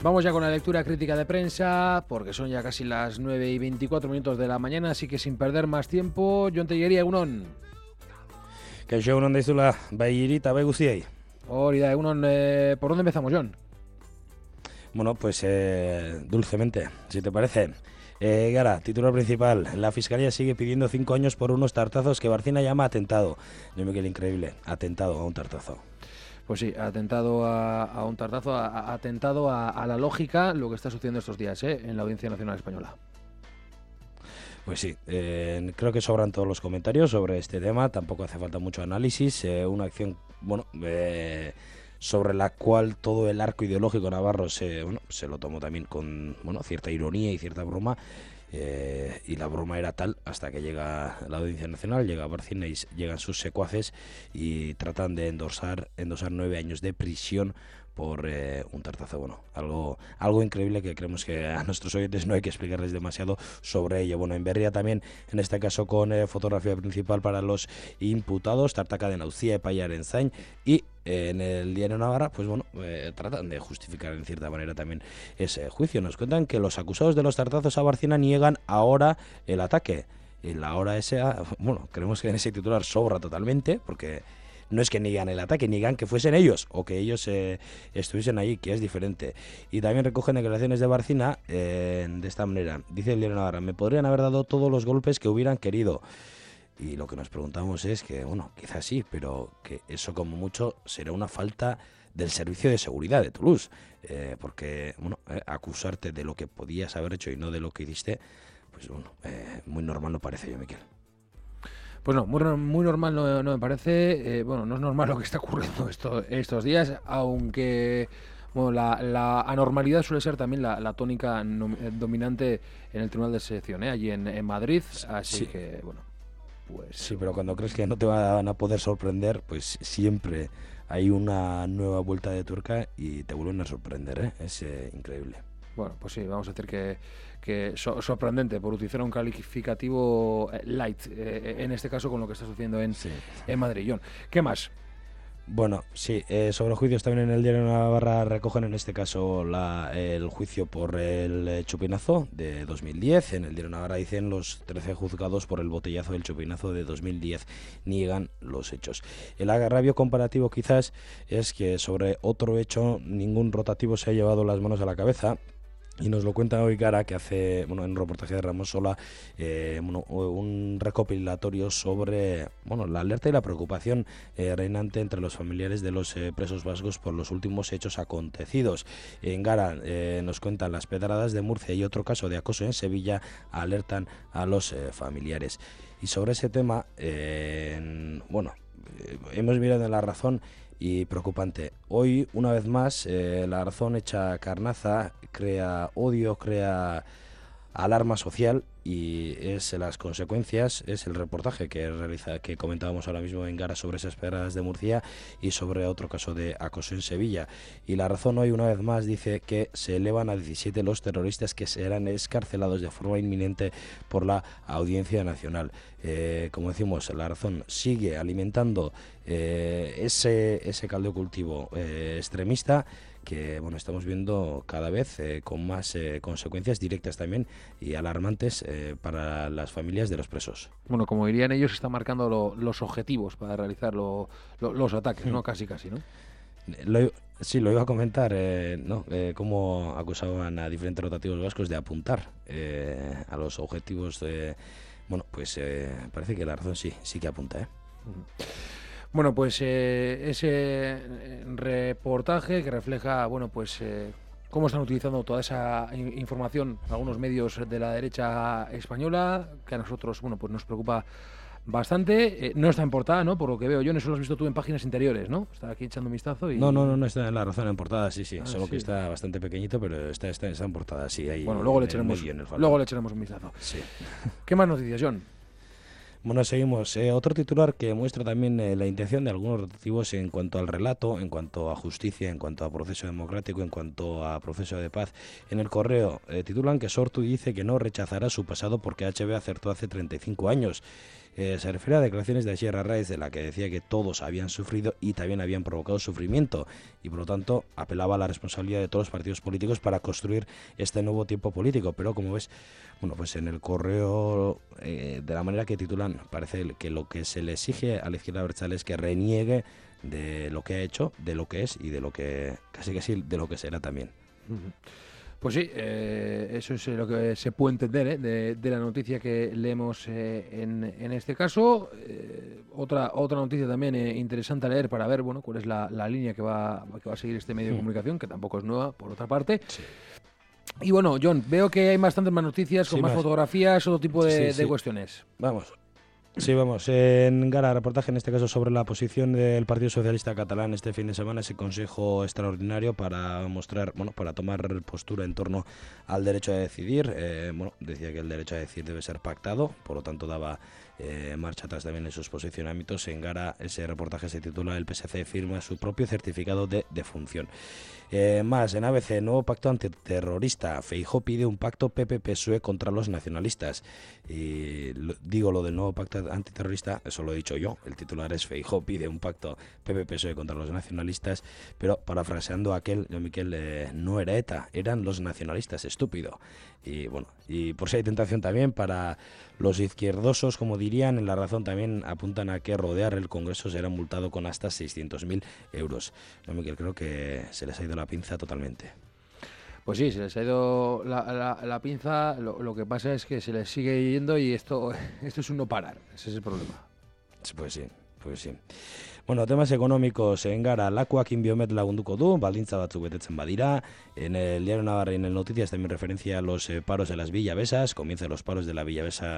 Vamos ya con la lectura crítica de prensa, porque son ya casi las 9:24 de la mañana, así que sin perder más tiempo, Jon Tellería, egunon. Kaixo, egunon daizula, bai hiri eta bai guztiei. Hori da, egunon, ¿por dónde empezamos, Jon? Bueno, pues dulcemente, si te parece. Gara, titular principal. La Fiscalía sigue pidiendo 5 años por unos tartazos que Barcina llama atentado. Yo me quedé increíble, atentado a un tartazo. Pues sí, atentado a un tartazo, atentado a la lógica, lo que está sucediendo estos días en la Audiencia Nacional Española. Pues sí, creo que sobran todos los comentarios sobre este tema, tampoco hace falta mucho análisis, una acción, sobre la cual todo el arco ideológico navarro se lo tomó también con cierta ironía y cierta broma, y la broma era tal hasta que llega la Audiencia Nacional, llega Barcina y llegan sus secuaces y tratan de endosar 9 años de prisión por un tartazo. Algo increíble que creemos que a nuestros oyentes no hay que explicarles demasiado sobre ello. En Berria también, en este caso con fotografía principal para los imputados, Tartaka de Naucía, Epaiaren Zain, y en el diario Navarra, tratan de justificar en cierta manera también ese juicio. Nos cuentan que los acusados de los tartazos a Barcina niegan ahora el ataque. Y la hora esa, creemos que en ese titular sobra totalmente, porque no es que niegan el ataque, niegan que fuesen ellos o que ellos estuviesen allí, que es diferente. Y también recogen declaraciones de Barcina de esta manera. Dice el diario Navarra: me podrían haber dado todos los golpes que hubieran querido. Y lo que nos preguntamos es que, quizás sí, pero que eso como mucho será una falta del servicio de seguridad de Toulouse. Porque, acusarte de lo que podías haber hecho y no de lo que hiciste, pues muy normal no parece, yo, Miquel. Pues no, muy normal no me parece. No es normal lo que está ocurriendo estos días, aunque la anormalidad suele ser también la tónica dominante en el Tribunal de Sección, allí en Madrid. Así sí. que, pues... Sí, pero cuando crees que no te van a poder sorprender, pues siempre hay una nueva vuelta de tuerca y te vuelven a sorprender, es increíble. Bueno, pues sí, vamos a decir que sorprendente, por utilizar un calificativo light, en este caso con lo que está sucediendo en Madrid. Jon, ¿qué más? Sobre juicios también en el diario Navarra recogen en este caso el juicio por el chupinazo de 2010. En el diario Navarra dicen los 13 juzgados por el botellazo del chupinazo de 2010 niegan los hechos. El agravio comparativo quizás es que sobre otro hecho ningún rotativo se ha llevado las manos a la cabeza. Y nos lo cuenta hoy Gara, que hace, en un reportaje de Ramón Sola, un recopilatorio sobre la alerta y la preocupación reinante entre los familiares de los presos vascos por los últimos hechos acontecidos. En Gara nos cuentan las pedradas de Murcia y otro caso de acoso en Sevilla alertan a los familiares. Y sobre ese tema, hemos mirado en La Razón. Y preocupante. Hoy, una vez más, La Razón echa carnaza, crea odio, crea alarma social y las consecuencias es el reportaje que comentábamos ahora mismo en Gara sobre esas pedradas de Murcia y sobre otro caso de acoso en Sevilla. Y La Razón hoy, una vez más, dice que se elevan a 17 los terroristas que serán excarcelados de forma inminente por la Audiencia Nacional. Como decimos, La Razón sigue alimentando ese caldo de cultivo extremista que estamos viendo cada vez con más consecuencias directas también y alarmantes para las familias de los presos. Como dirían ellos, está marcando los objetivos para realizar los ataques, ¿no? Casi, ¿no? Lo iba a comentar, cómo acusaban a diferentes rotativos vascos de apuntar a los objetivos. Parece que La Razón sí que apunta, ese reportaje que refleja, cómo están utilizando toda esa información algunos medios de la derecha española, que a nosotros, nos preocupa bastante. No está en portada, ¿no? Por lo que veo yo, eso lo has visto tú en páginas interiores, ¿no? Está aquí echando un vistazo y... No está en La Razón en portada, sí. Solo que está bastante pequeñito, pero está en portada, sí. Ahí luego le echaremos un vistazo. Sí. ¿Qué más noticias, Jon? Bueno, seguimos. Otro titular que muestra también la intención de algunos rotativos en cuanto al relato, en cuanto a justicia, en cuanto a proceso democrático, en cuanto a proceso de paz. En el Correo titulan que Sortu dice que no rechazará su pasado porque HB acertó hace 35 años. Se refiere a declaraciones de Asier Arraiz, de la que decía que todos habían sufrido y también habían provocado sufrimiento, y por lo tanto apelaba a la responsabilidad de todos los partidos políticos para construir este nuevo tiempo político. Pero como ves, bueno, pues en el Correo, de la manera que titulan, parece que lo que se le exige a la izquierda abertzale es que reniegue de lo que ha hecho, de lo que es y de lo que, casi que sí, de lo que será también. Pues sí, eso es lo que se puede entender de la noticia que leemos en este caso. Otra noticia también interesante a leer para ver, bueno, cuál es la línea que va a seguir este medio de comunicación, que tampoco es nueva, por otra parte. Sí. Y bueno, John, veo que hay bastantes más noticias, con Sí, más fotografías, otro tipo de cuestiones. Vamos. Sí, vamos. En Gara, reportaje en este caso sobre la posición del Partido Socialista Catalán este fin de semana, ese consejo extraordinario para mostrar, bueno, para tomar postura en torno al derecho a decidir. Bueno, decía que el derecho a decidir debe ser pactado, por lo tanto daba marcha atrás también en sus posicionamientos. En Gara, ese reportaje se titula "El PSC firma su propio certificado de defunción". Más, en ABC, nuevo pacto antiterrorista. Feijóo pide un pacto PP-PSOE contra los nacionalistas. Y digo lo del nuevo pacto antiterrorista, eso lo he dicho yo. El titular es Feijóo pide un pacto PP-PSOE contra los nacionalistas, pero parafraseando a aquel, yo Miquel, no era ETA, eran los nacionalistas, estúpido. Y bueno, y por si hay tentación también para los izquierdosos, como dirían, en La Razón también apuntan a que rodear el Congreso será multado con hasta 600.000 euros. Yo Miquel, creo que se les ha ido la pinza totalmente. Pues sí, se les ha ido la pinza. Lo que pasa es que se les sigue yendo y esto es un no parar. Ese es el problema. Pues sí, pues sí. Bueno, temas económicos en Gara, lakuakin biomet lagunduko du, baldintza batzuk betetzen badira. En el diario Navarra y en el Noticias también referencia a los paros de las villavesas. Comienzan los paros de la villavesa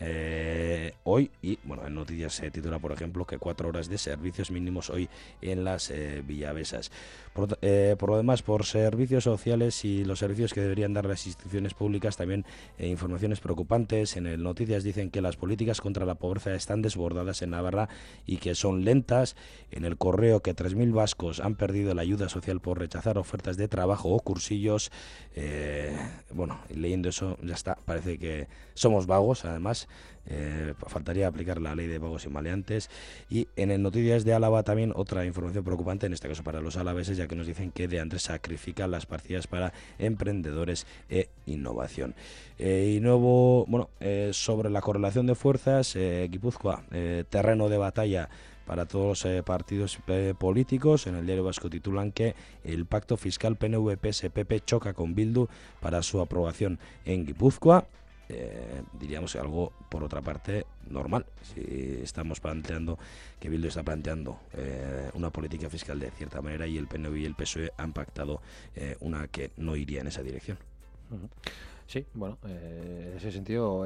hoy. Y bueno, en Noticias se titula, por ejemplo, que 4 horas de servicios mínimos hoy en las villavesas. Por lo demás, por servicios sociales y los servicios que deberían dar las instituciones públicas, también informaciones preocupantes. En el Noticias dicen que las políticas contra la pobreza están desbordadas en Navarra y que son lentas. En el Correo, que 3.000 vascos han perdido la ayuda social por rechazar ofertas de trabajo o cursillos. Bueno, leyendo eso ya está, parece que somos vagos, además. Faltaría aplicar la ley de vagos y maleantes. Y en el Noticias de Álava también otra información preocupante, en este caso para los alaveses, ya que nos dicen que De Andrés sacrifica las partidas para emprendedores e innovación. Y nuevo, bueno, sobre la correlación de fuerzas, Guipúzcoa, terreno de batalla para todos los partidos políticos. En el Diario Vasco titulan que el pacto fiscal PNV-PS-PP choca con Bildu para su aprobación en Guipúzcoa. Diríamos algo, por otra parte, normal. Si estamos planteando que Bildu está planteando una política fiscal de cierta manera y el PNV y el PSOE han pactado una que no iría en esa dirección. Sí, bueno, en ese sentido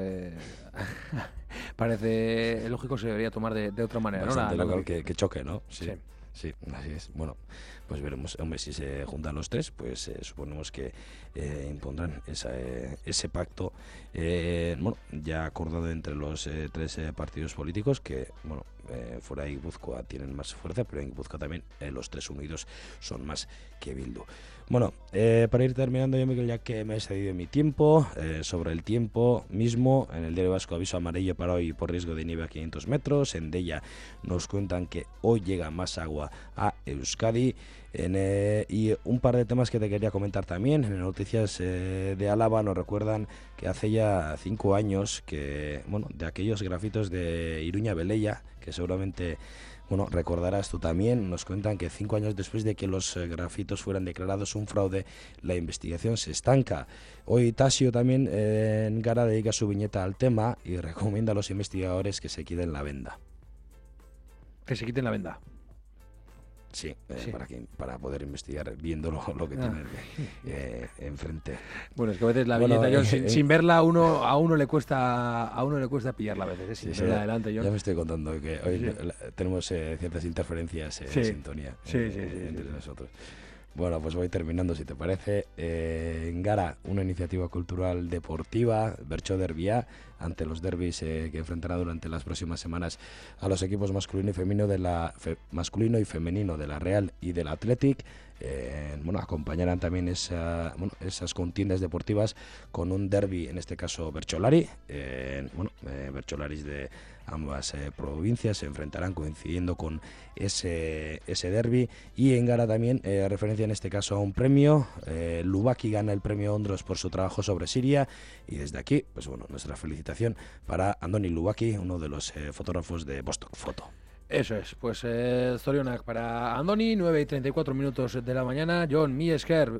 parece lógico, se debería tomar de otra manera. Bastante ¿no? local que choque, ¿no? Sí. Sí, así es. Bueno, pues veremos. Hombre, si se juntan los tres, pues suponemos que impondrán ese pacto, bueno, ya acordado entre los tres partidos políticos que, bueno, fuera de Guipúzcoa tienen más fuerza, pero en Guipúzcoa también los tres unidos son más que Bildu. Bueno, para ir terminando, yo, Miguel, ya que me he cedido mi tiempo, sobre el tiempo mismo, en el Diario Vasco aviso amarillo para hoy por riesgo de nieve a 500 metros. En Deia nos cuentan que hoy llega más agua a Euskadi. Y un par de temas que te quería comentar también. En las Noticias de Álava nos recuerdan que hace ya 5 años que, bueno, de aquellos grafitos de Iruña Beleia, que seguramente, bueno, recordarás tú también, nos cuentan que 5 años después de que los grafitos fueran declarados un fraude, la investigación se estanca. Hoy Tasio también en Gara dedica su viñeta al tema y recomienda a los investigadores que se quiten la venda. Que se quiten la venda. Sí, sí. Para poder investigar viendo lo que tienen enfrente. Bueno, es que a veces la viñeta, John, sin verla a uno le cuesta pillarla a veces, sin verla adelante, John. Ya me estoy contando que hoy tenemos ciertas interferencias en sintonía entre nosotros. Bueno, pues voy terminando, si te parece. En Gara, una iniciativa cultural deportiva, Bertso Derbia, ante los derbis que enfrentará durante las próximas semanas a los equipos masculino y femenino de la Real y del Athletic. Acompañarán también esas contiendas deportivas con un derbi, en este caso Bercholari. Bercholaris de ambas provincias se enfrentarán coincidiendo con ese derbi, y en Gara también referencia en este caso a un premio. Lubaki gana el premio Ondros por su trabajo sobre Siria, y desde aquí nuestra felicitación para Andoni Lubaki, uno de los fotógrafos de Vostok Foto. Eso es, pues Zorionak para Andoni, 9:34 de la mañana. Jon, mi esker.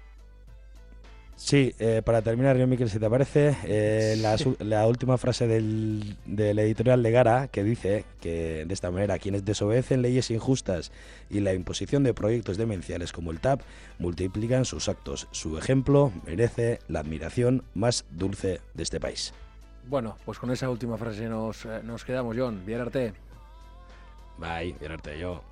Sí, para terminar, Jon Miquel, si te parece, la última frase del editorial de Gara, que dice que de esta manera: quienes desobedecen leyes injustas y la imposición de proyectos demenciales como el TAP multiplican sus actos. Su ejemplo merece la admiración más dulce de este país. Bueno, pues con esa última frase nos quedamos, Jon. Bien arte. Bye, bien arte yo.